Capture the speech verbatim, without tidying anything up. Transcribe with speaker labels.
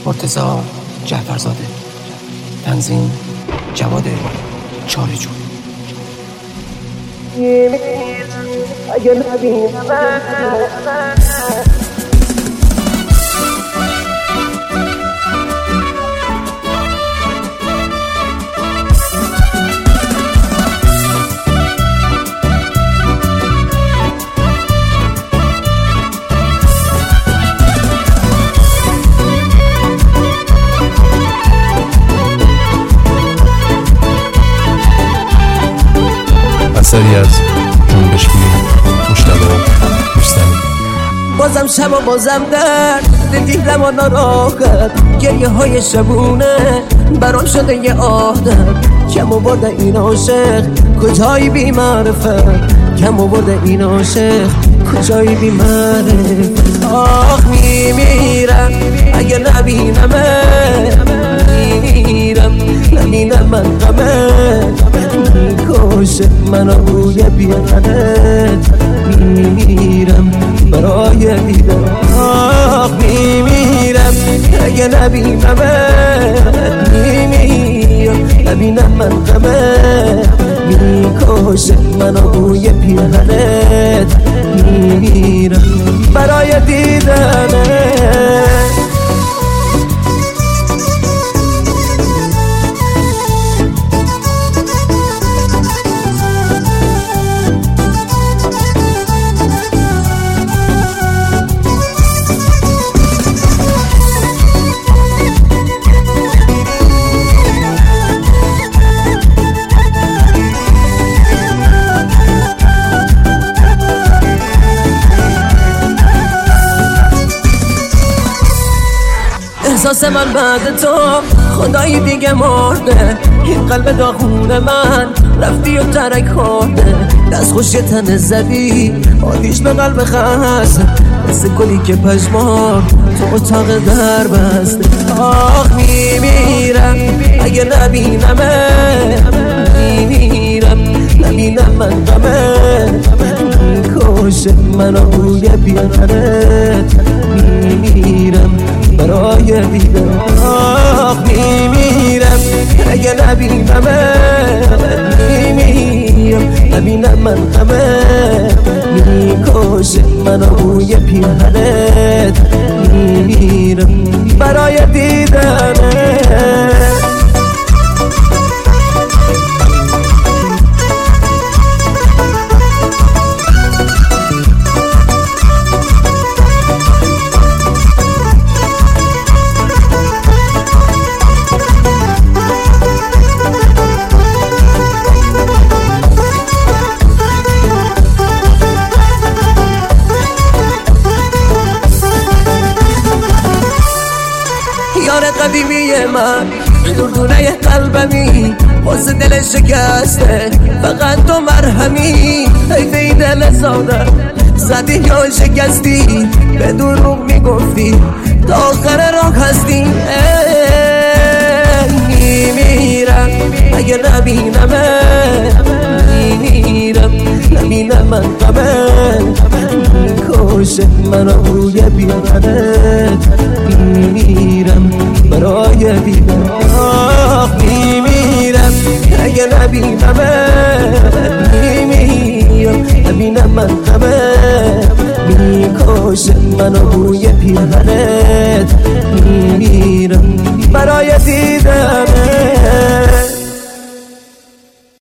Speaker 1: مرتضی جعفرزاده. تنظیم جواد چارجو.
Speaker 2: اگه نبینم
Speaker 3: اثری از جنبش فیلم مجتبی رستمی.
Speaker 2: بازم شب و بازم درد دیدم و ناراحت، گریه های شبونه برام شده یه عادت. کم آورده این عاشق کجایی بی معرفت، کم آورده این عاشق کجایی بی معرفت. آخ میمیرم اگه نبینمه، میمیرم نبینم من غمه، میکشه منو بوی بیادت، میمیرم برای دیدن. آخ میمیرم اگه نبینمه، میمیرم نبینم من غمه، میکشه منو بوی پیرهنت، میمیرم برای دیدنت. احساس من بعد تو خدایی دیگه مرده، این قلب داغون من رفتی و ترک خورده. دست خوش یه تنه زدی آتیش به قلب خسته، مثل گلی که پژمرد تو اتاق در بسته. آخ میمیرم اگه نبینمه، میمیرم نبینم من غمه، میکشه منو بوی بیادت، میمیرم برای دیدن. آخ میمیرم اگه نبینمه، میمیرم نبینم من غمه، میکشه منو بوی پیرهنت، میمیرم برای دیدنت. یار قدیمی من دردونه قلبمی، واسه دل شکسته فقط تو مرهمی. حیف این دل ساده زدی یا شکستی، به دروغ میگفتی تا آخر راه هستی. میمیرم اگه نبینمه، میمیرم نبینم من غمه، میکشه منو بوی بیادت، میمیرم برای دیدن. آخ میمیرم اگه نبینمه، میمیرم نبینم من غمه، میکشه منو بوی پیرهنت، میمیرم برای دیدن.